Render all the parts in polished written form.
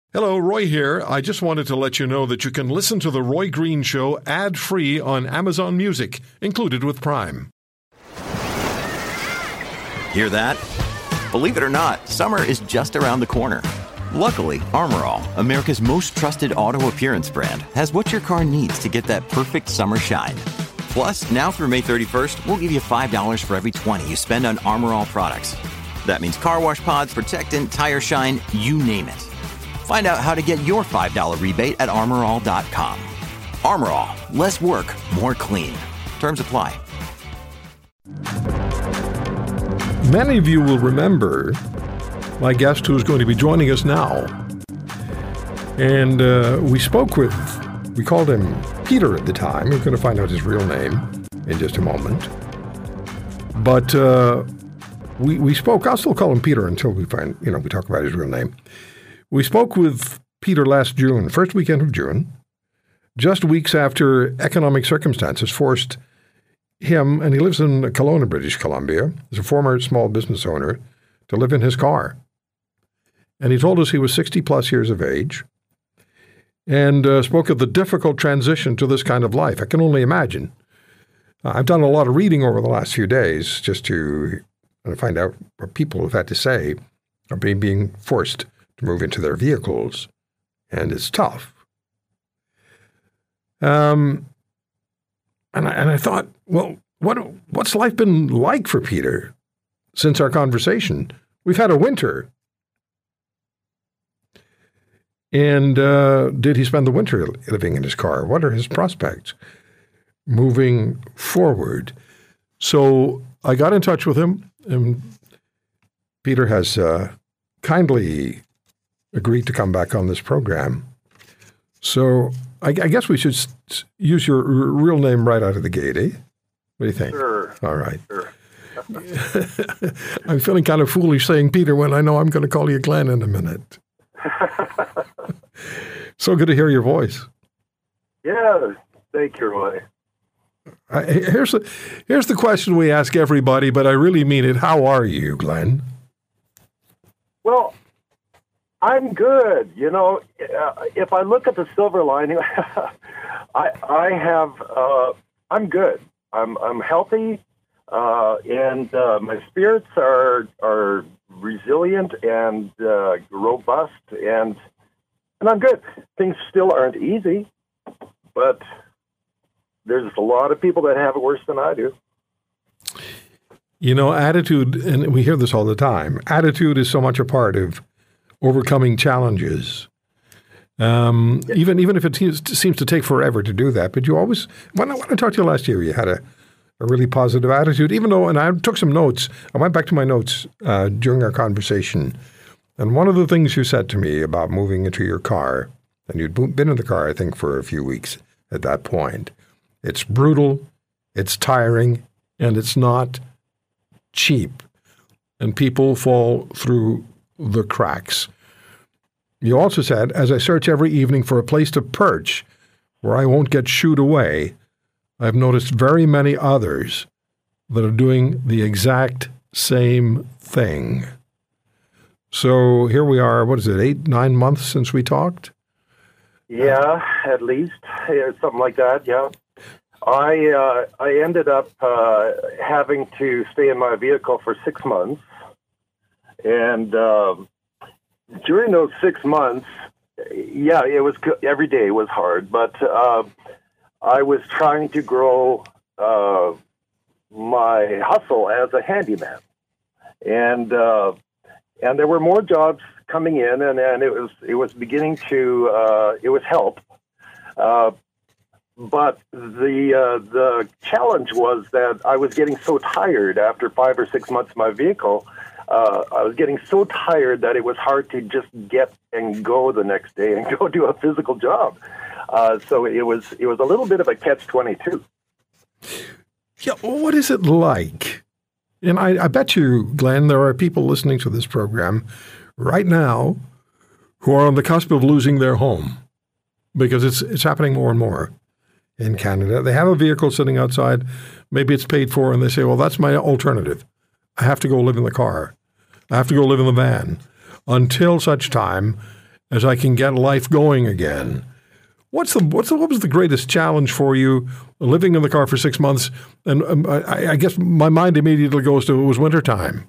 Hello, Roy here. I just wanted to let you know that you can listen to The Roy Green Show ad-free on Amazon Music, included with Prime. Hear that? Believe it or not, summer is just around the corner. Luckily, Armor All, America's most trusted auto appearance brand, has what your car needs to get that perfect summer shine. Plus, now through May 31st, we'll give you $5 for every $20 you spend on Armor All products. That means car wash pods, protectant, tire shine, you name it. Find out how to get your $5 rebate at armorall.com. Armor All, less work, more clean. Terms apply. Many of you will remember my guest who is going to be joining us now. And we called him Peter at the time. We're going to find out his real name in just a moment. But we spoke, I'll still call him Peter until we talk about his real name. We spoke with Peter last June, first weekend of June, just weeks after economic circumstances forced him, and he lives in Kelowna, British Columbia, as a former small business owner, to live in his car. And he told us he was 60-plus years of age and spoke of the difficult transition to this kind of life. I can only imagine. I've done a lot of reading over the last few days just to find out what people have had to say about being forced to move into their vehicles, and it's tough. And I thought, well, what's life been like for Peter since our conversation? We've had a winter. And did he spend the winter living in his car? What are his prospects moving forward? So I got in touch with him, and Peter has kindly agreed to come back on this program. So I guess we should use your real name right out of the gate, eh? What do you think? Sure. All right. Sure. I'm feeling kind of foolish saying Peter when I know I'm going to call you Glenn in a minute. So good to hear your voice. Yeah, thank you, Roy. Here's the question we ask everybody, but I really mean it. How are you, Glenn? Well, I'm good. You know, if I look at the silver lining, I'm good. I'm healthy, and my spirits are resilient and robust, and I'm good. Things still aren't easy, but there's a lot of people that have it worse than I do. You know, attitude, and we hear this all the time, attitude is so much a part of overcoming challenges. Even if it seems to take forever to do that, but you always, when I talked to you last year, you had a really positive attitude, even though, and I took some notes, I went back to my notes during our conversation, and one of the things you said to me about moving into your car, and you'd been in the car, I think, for a few weeks at that point, it's brutal, it's tiring, and it's not cheap, and people fall through the cracks. You also said, as I search every evening for a place to perch where I won't get shooed away, I've noticed very many others that are doing the exact same thing. So here we are, what is it, 8-9 months since we talked? Yeah, at least. Something like that, yeah. I ended up having to stay in my vehicle for 6 months. And during those 6 months, yeah, it was every day was hard, but I was trying to grow my hustle as a handyman, and there were more jobs coming in, and it was beginning to it was help, but the challenge was that I was getting so tired after 5 or 6 months in my vehicle. I was getting so tired that it was hard to just get and go the next day and go do a physical job. So it was a little bit of a catch-22. Yeah, what is it like? And I bet you, Glenn, there are people listening to this program right now who are on the cusp of losing their home because it's happening more and more in Canada. They have a vehicle sitting outside, maybe it's paid for, and they say, well, that's my alternative. I have to go live in the car. I have to go live in the van until such time as I can get life going again. What was the greatest challenge for you living in the car for 6 months? And I guess my mind immediately goes to it was wintertime.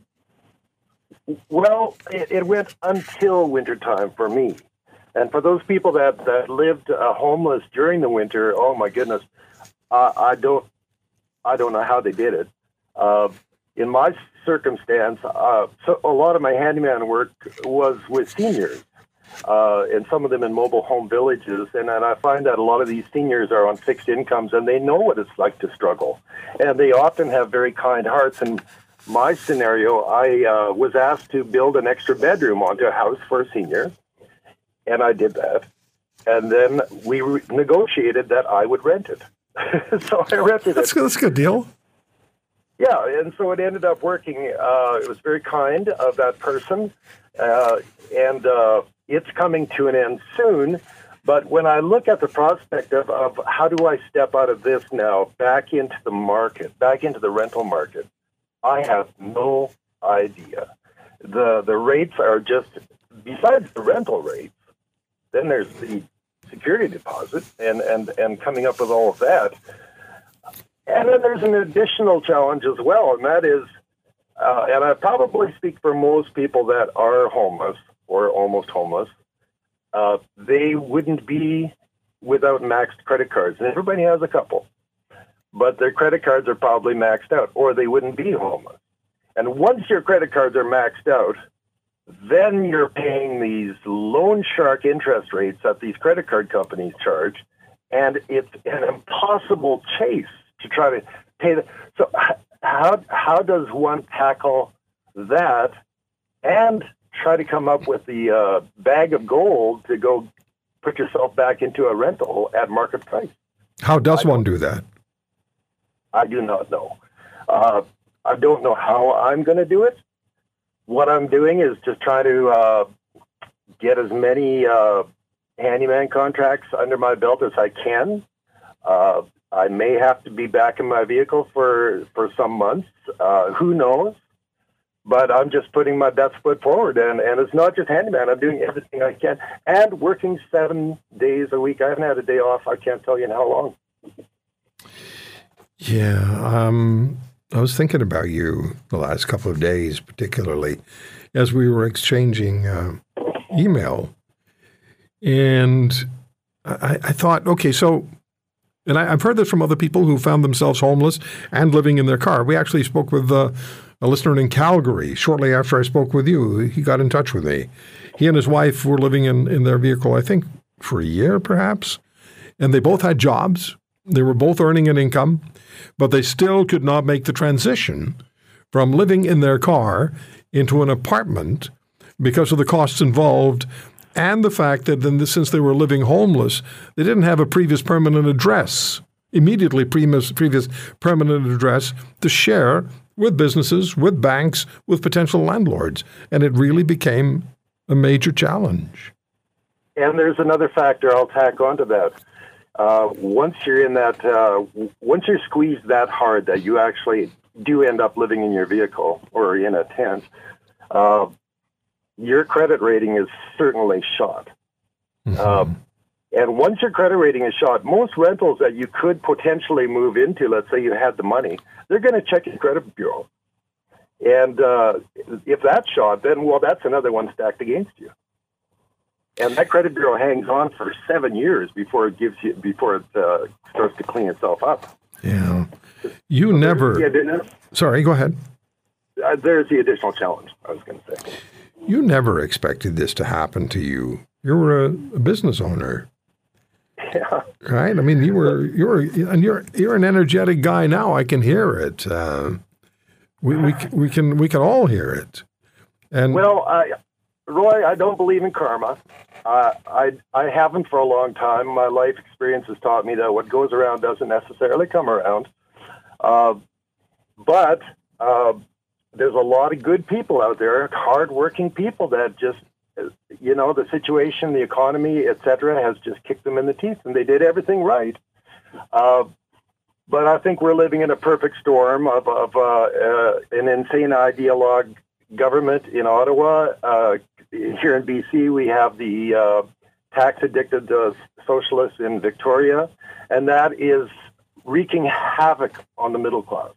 Well, it went until wintertime for me. And for those people that lived homeless during the winter, oh my goodness, I don't know how they did it. In my circumstance, so a lot of my handyman work was with seniors, and some of them in mobile home villages. And I find that a lot of these seniors are on fixed incomes, and they know what it's like to struggle. And they often have very kind hearts. And my scenario, I was asked to build an extra bedroom onto a house for a senior, and I did that. And then we negotiated that I would rent it. So I rented it. That's a good deal. Yeah, and so it ended up working. It was very kind of that person, and it's coming to an end soon. But when I look at the prospect of how do I step out of this now back into the market, back into the rental market, I have no idea. The rates are just, besides the rental rates, then there's the security deposit and coming up with all of that. And then there's an additional challenge as well, and that is, and I probably speak for most people that are homeless or almost homeless, they wouldn't be without maxed credit cards. And everybody has a couple, but their credit cards are probably maxed out, or they wouldn't be homeless. And once your credit cards are maxed out, then you're paying these loan shark interest rates that these credit card companies charge, and it's an impossible chase to try to pay that. So how does one tackle that and try to come up with the bag of gold to go put yourself back into a rental at market price? How does one do that? I do not know. I don't know how I'm going to do it. What I'm doing is just try to get as many handyman contracts under my belt as I can. I may have to be back in my vehicle for some months. Who knows? But I'm just putting my best foot forward. And it's not just handyman. I'm doing everything I can. And working 7 days a week. I haven't had a day off. I can't tell you in how long. Yeah. I was thinking about you the last couple of days, particularly as we were exchanging email. And I thought, okay, so, and I've heard this from other people who found themselves homeless and living in their car. We actually spoke with a listener in Calgary shortly after I spoke with you. He got in touch with me. He and his wife were living in their vehicle, I think, for a year perhaps. And they both had jobs. They were both earning an income, but they still could not make the transition from living in their car into an apartment because of the costs involved and the fact that then since they were living homeless, they didn't have a previous permanent address, immediately previous permanent address to share with businesses, with banks, with potential landlords. And it really became a major challenge. And there's another factor I'll tack onto that. Once you're in that, once you're squeezed that hard that you actually do end up living in your vehicle or in a tent, your credit rating is certainly shot. Mm-hmm. And once your credit rating is shot, most rentals that you could potentially move into, let's say you had the money, they're going to check your credit bureau. And if that's shot, then, well, that's another one stacked against you. And that credit bureau hangs on for 7 years before it starts to clean itself up. Yeah. You never... Sorry, go ahead. There's the additional challenge, I was going to say. You never expected this to happen to you. You were a business owner. Yeah. Right? I mean, you're an energetic guy now. I can hear it. We can all hear it. And well, Roy, I don't believe in karma. I haven't for a long time. My life experience has taught me that what goes around doesn't necessarily come around. But there's a lot of good people out there, hardworking people that just, the situation, the economy, et cetera, has just kicked them in the teeth, and they did everything right. But I think we're living in a perfect storm of an insane ideologue government in Ottawa, here in BC, we have the tax-addicted socialists in Victoria, and that is wreaking havoc on the middle class.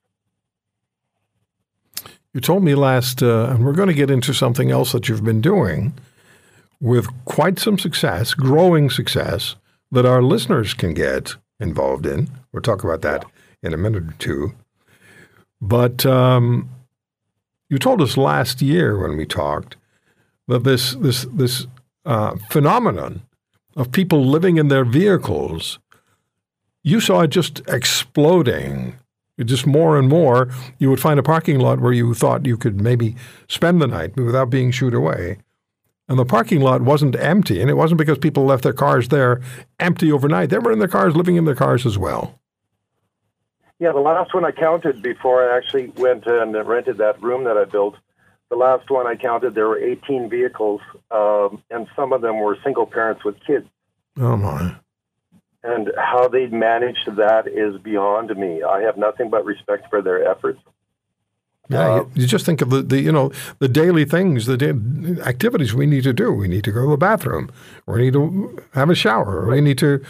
You told me last, and we're going to get into something else that you've been doing with quite some success, growing success, that our listeners can get involved in. We'll talk about that in a minute or two. But you told us last year when we talked that this phenomenon of people living in their vehicles, you saw it just exploding. Just more and more, you would find a parking lot where you thought you could maybe spend the night without being shooed away. And the parking lot wasn't empty, and it wasn't because people left their cars there empty overnight. They were in their cars, living in their cars as well. Yeah, the last one I counted before I actually went and rented that room that I built, the last one I counted, there were 18 vehicles, and some of them were single parents with kids. Oh, my. And how they managed that is beyond me. I have nothing but respect for their efforts. Yeah, you just think of the daily things, the activities we need to do. We need to go to the bathroom. We need to have a shower. We need to,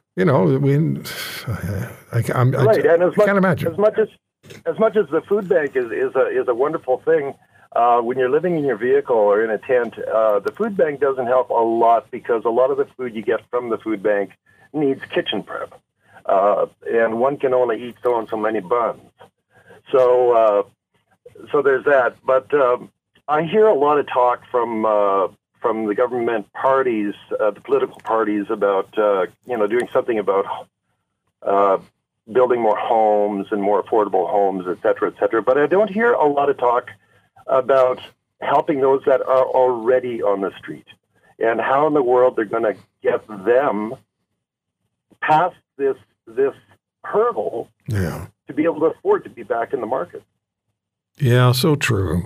I can't imagine. As much as the food bank is a wonderful thing, when you're living in your vehicle or in a tent, the food bank doesn't help a lot because a lot of the food you get from the food bank needs kitchen prep, and one can only eat so and so many buns. So there's that. But I hear a lot of talk from the government parties, the political parties, about doing something about building more homes and more affordable homes, et cetera, et cetera. But I don't hear a lot of talk about helping those that are already on the street and how in the world they're going to get them past this hurdle to be able to afford to be back in the market. Yeah, so true.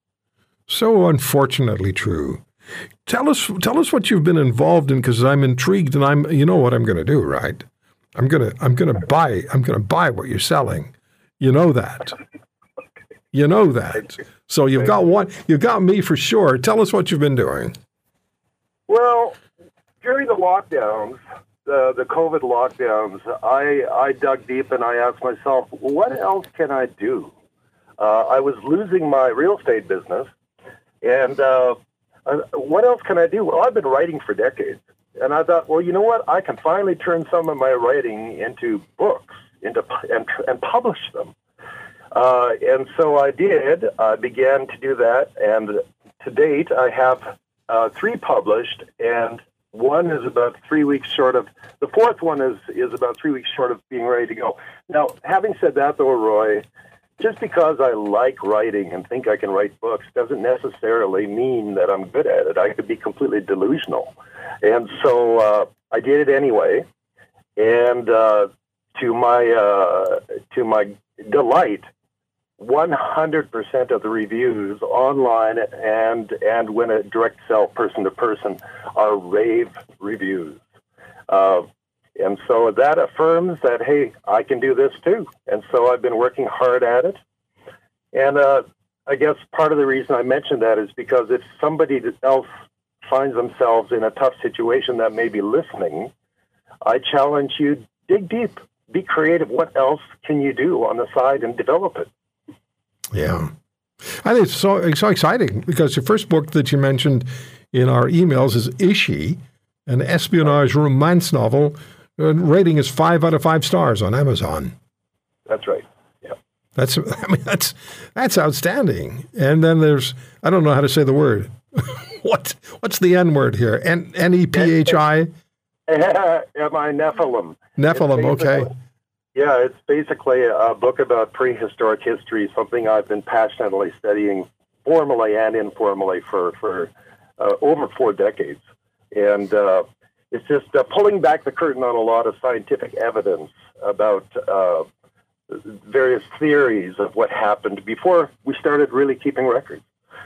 So unfortunately true. Tell us what you've been involved in, because I'm intrigued, and you know what I'm going to do, right? I'm going to buy what you're selling. You know that. You know that. So you've got me for sure. Tell us what you've been doing. Well, during the lockdowns, the COVID lockdowns, I dug deep and I asked myself, what else can I do? I was losing my real estate business, and what else can I do? Well, I've been writing for decades, and I thought, well, you know what? I can finally turn some of my writing into books, and publish them. And so I did. I began to do that, and to date, I have 3 published, and one is about 3 weeks short of, the fourth one is about 3 weeks short of being ready to go. Now, having said that, though, Roy, just because I like writing and think I can write books doesn't necessarily mean that I'm good at it. I could be completely delusional. And so I did it anyway. And to my delight, 100% of the reviews online and when a direct sell person to person are rave reviews. And so that affirms that, hey, I can do this too. And so I've been working hard at it. And I guess part of the reason I mentioned that is because if somebody else finds themselves in a tough situation that may be listening, I challenge you, dig deep, be creative. What else can you do on the side and develop it? Yeah. I think it's so exciting because your first book that you mentioned in our emails is Ishi, an espionage romance novel. Rating is 5 out of 5 stars on Amazon. That's right. Yeah. That's outstanding. And then there's, I don't know how to say the word. What's the N word here? Nephi? Nephilim. Nephilim, okay. Yeah, it's basically a book about prehistoric history, something I've been passionately studying formally and informally for over 4 decades. And it's just pulling back the curtain on a lot of scientific evidence about various theories of what happened before we started really keeping records.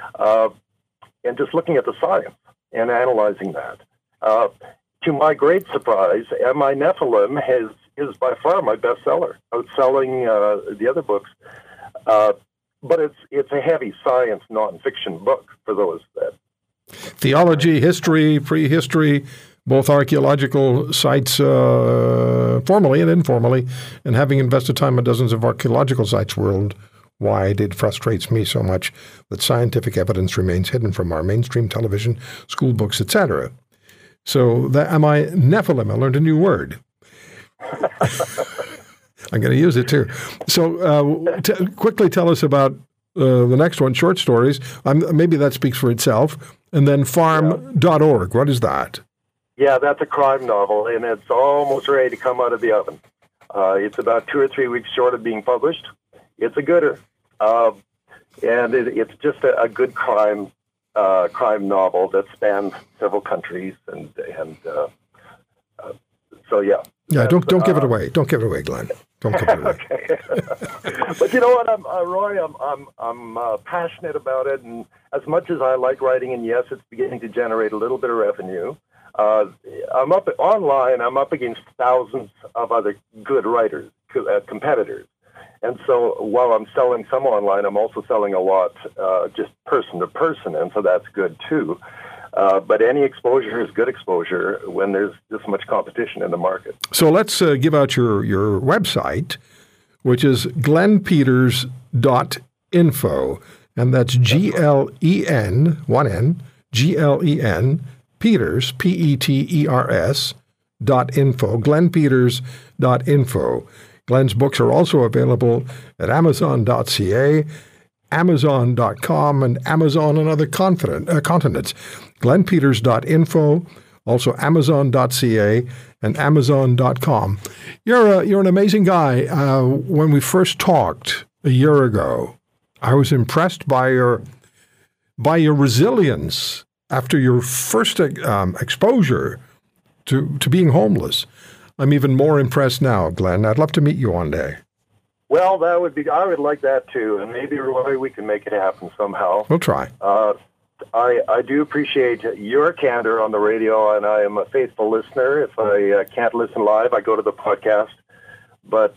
And just looking at the science and analyzing that. To my great surprise, My Nephilim is by far my bestseller, outselling the other books. But it's a heavy science nonfiction book for those that Theology, history, prehistory, both archaeological sites, formally and informally, and having invested time in dozens of archaeological sites worldwide, it frustrates me so much that scientific evidence remains hidden from our mainstream television, school books, etc. So am I Nephilim? I learned a new word. I'm going to use it too. So quickly tell us about the next one, short stories. Maybe that speaks for itself. And then farm.org. What is that? Yeah, that's a crime novel, and it's almost ready to come out of the oven. It's about 2 or 3 weeks short of being published. It's a gooder, and it's just a good crime novel that spans seveal countries, and so yeah. Yeah, don't give it away. Don't give it away, Glenn. Don't give it away. Okay. But you know what, Roy, I'm passionate about it, and as much as I like writing, and yes, it's beginning to generate a little bit of revenue. I'm up against thousands of other good writers, competitors. And so while I'm selling some online, I'm also selling a lot just person to person, and so that's good too. But any exposure is good exposure when there's this much competition in the market. So let's give out your website, which is glenpeters.info, and that's GLEN, one N, GLEN, Peters, Peters, .info, glenpeters.info. Glen's books are also available at Amazon.ca, Amazon.com, and Amazon and other continents. glenpeters.info, also Amazon.ca, and Amazon.com. You're an amazing guy. When we first talked a year ago, I was impressed by your resilience after your first exposure to being homeless. I'm even more impressed now, Glen. I'd love to meet you one day. Well, I would like that too, and maybe, Roy, we can make it happen somehow. We'll try. I do appreciate your candor on the radio, and I am a faithful listener. If I can't listen live, I go to the podcast. But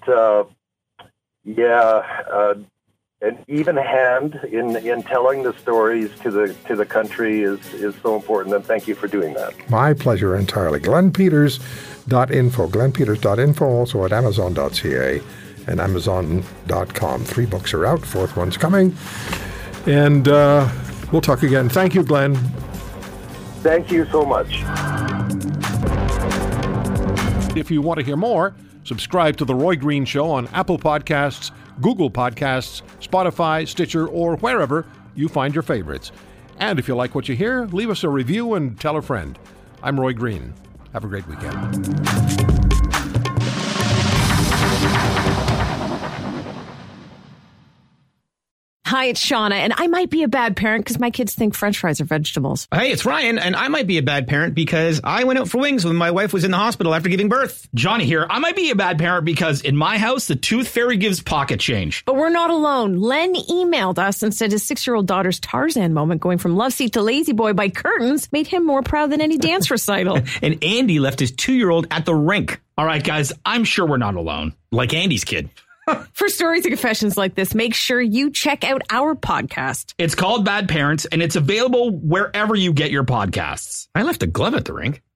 an even hand in telling the stories to the country is so important, and thank you for doing that. My pleasure entirely. glenpeters.info, glenpeters.info, also at Amazon.ca and Amazon.com. 3 books are out, 4th one's coming. And we'll talk again. Thank you, Glen. Thank you so much. If you want to hear more, subscribe to The Roy Green Show on Apple Podcasts, Google Podcasts, Spotify, Stitcher, or wherever you find your favorites. And if you like what you hear, leave us a review and tell a friend. I'm Roy Green. Have a great weekend. Hi, it's Shauna, and I might be a bad parent because my kids think French fries are vegetables. Hey, it's Ryan, and I might be a bad parent because I went out for wings when my wife was in the hospital after giving birth. Johnny here. I might be a bad parent because in my house, the tooth fairy gives pocket change. But we're not alone. Len emailed us and said his 6-year-old daughter's Tarzan moment going from love seat to lazy boy by curtains made him more proud than any dance recital. And Andy left his 2-year-old at the rink. All right, guys, I'm sure we're not alone. Like Andy's kid. For stories and confessions like this, make sure you check out our podcast. It's called Bad Parents, and it's available wherever you get your podcasts. I left a glove at the rink.